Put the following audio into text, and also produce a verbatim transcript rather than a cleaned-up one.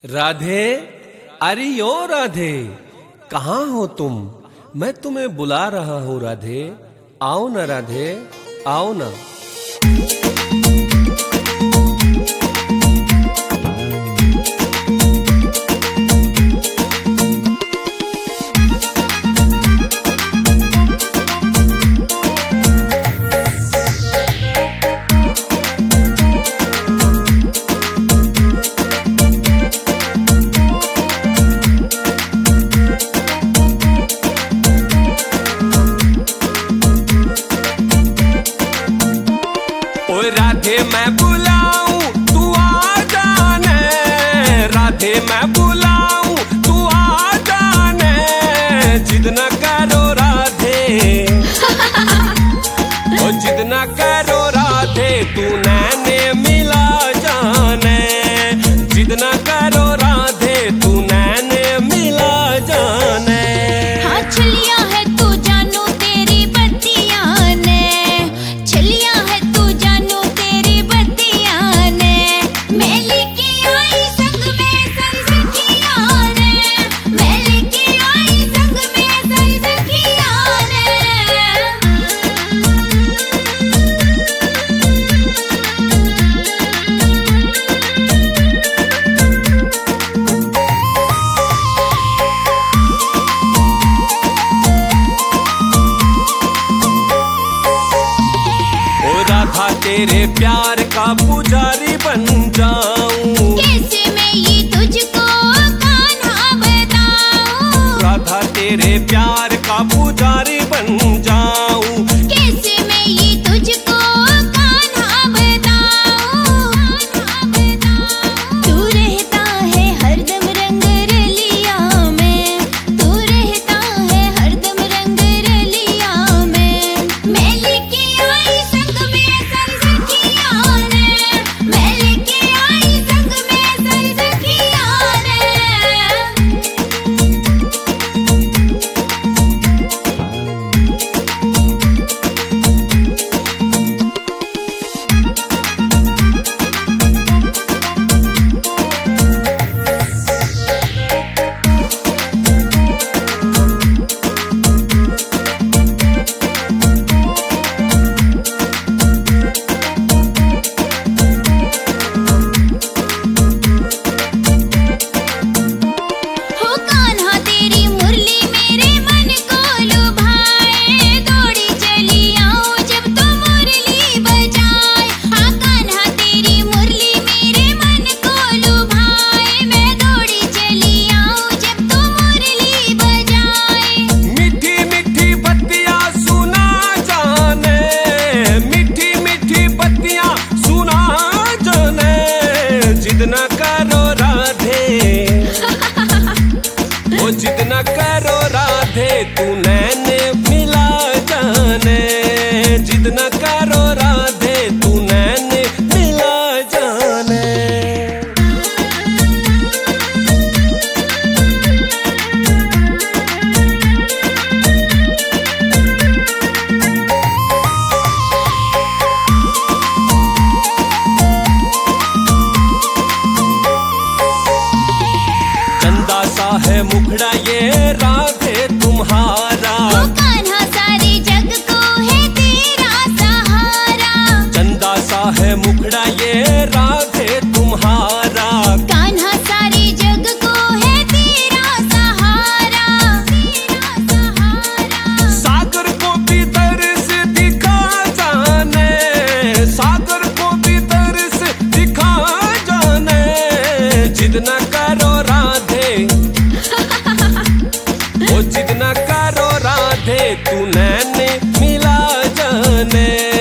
राधे, अरे यो राधे, कहाँ हो तुम? मैं तुम्हें बुला रहा हूँ राधे, आओ ना राधे, आओ ना। राधे मैं बुलाऊं तू आ जाने, राधे मैं बुलाऊं तू आ जाने, जिद न करो राधे, ओ जिद न करो राधे, तू नैने मिला जाने, जिद न करो राधे, तू नैने मिला जाने। हाँ छलिया है तू जानू तेरी बत्तियां ने, छलिया है तू जानू तेरी बत्तियां ने, मैं लेके आई संग में संसखियां ने, मैं लेके आई संग में संसखियां ने। राधा तेरे प्यार का पुजारी बन जाऊं, कैसे मैं ये तुझको कान्हा बताऊं, राधा तेरे प्यार का पुजारी बन जाऊं, कैसे मैं ये तुझको कान्हा बताऊं, तू रहता है हरदम रंग रलिया में, तू रहता है हरदम रंग रलिया में, मैं लेके आई संग में संसखियां ने, मैं लेके आई संग में संसखियां ने। हो कान्हा तेरी मुरली मेरे मन को लुभाए, दौड़ी चली आऊं जब तू मुरली बजाए, हाँ कान्हा तेरी मुरली मेरे मन को लुभाए, मैं दौड़ी चली आऊं जब तू मुरली बजाए। मीठी मीठी बत्तियां सुना जाने, मीठी मीठी बत्तियां सुना जाने, जिद न करो राधे, ओ जिद न करो राधे, तू नैने मिला जाने, जिद न करो राधे, तू नैने मिला जाने। चंदा सा है मुखड़ा ये राधे तुम्हारा, हो कान्हा सारे जग को है तेरा सहारा, चंदा सा है मुखड़ा ये राधे तुम्हारा, कान्हा सारे जग को है तेरा सहारा, तेरा सहारा। सागर को भी तरस दिखा जाने, सागर को भी तरस दिखा जाने, जिद न करो राधे, ओ जिद न करो राधे, तू नैने मिला जाने।